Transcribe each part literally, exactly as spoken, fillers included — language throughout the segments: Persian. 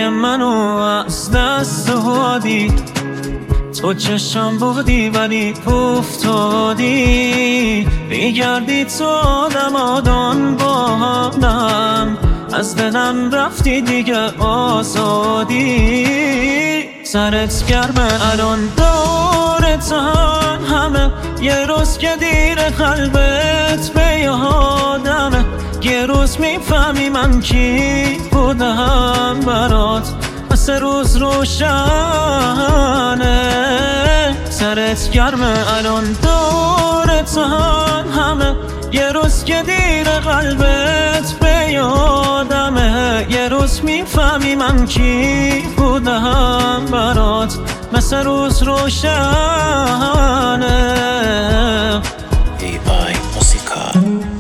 منو از دست دادی، تو چشم بودی ولی افتادی، بگردی تو آدمادان با همم، از دلم رفتی دیگه آزادی. سرت گرمه الان دورتن همه، یه روز که دیر قلبت به یادمه، یه روز میفهمی من کی بودم برات، سه روز روشنه. سرت گرمه الان دورتن همه، یه روز که دیر قلبت به یادمه، یه روز میفهمی من کی بودم برات، مثل روز روشنه. ای وای موسیقا.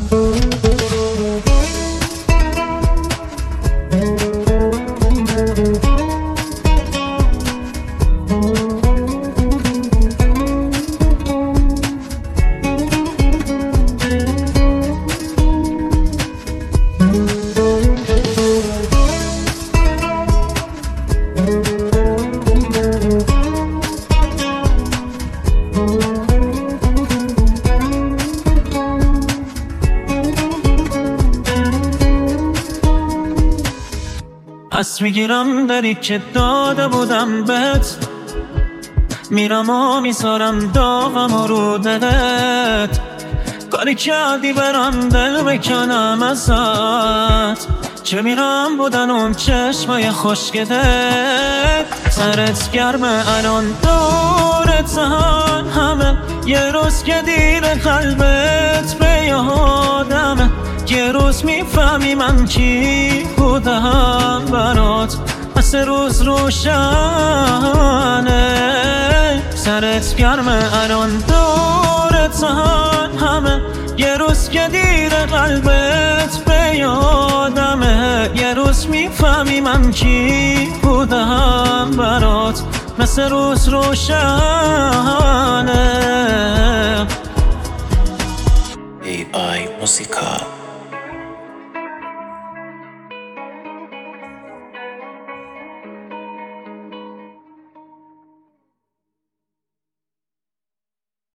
پس میگیرم دری که داده بودم بهت، میرم و میذارم داغم و رو دلت، کاری کردی برم دل بکنم ازت، چه میرم بودن اون چشمای خوشگلت. سرت گرمه الان دورتن همه، یه روز که دیر قلبت به یادمه، یه روز میفهمی من کی بودم برات، مثل روز روشنه. سرت گرمه الان دورتن همه، یه روز که دیر قلبت به یادمه، یه روز میفهمی من کی بودم برات، مثل روز روشنه. ای وای موسیقا.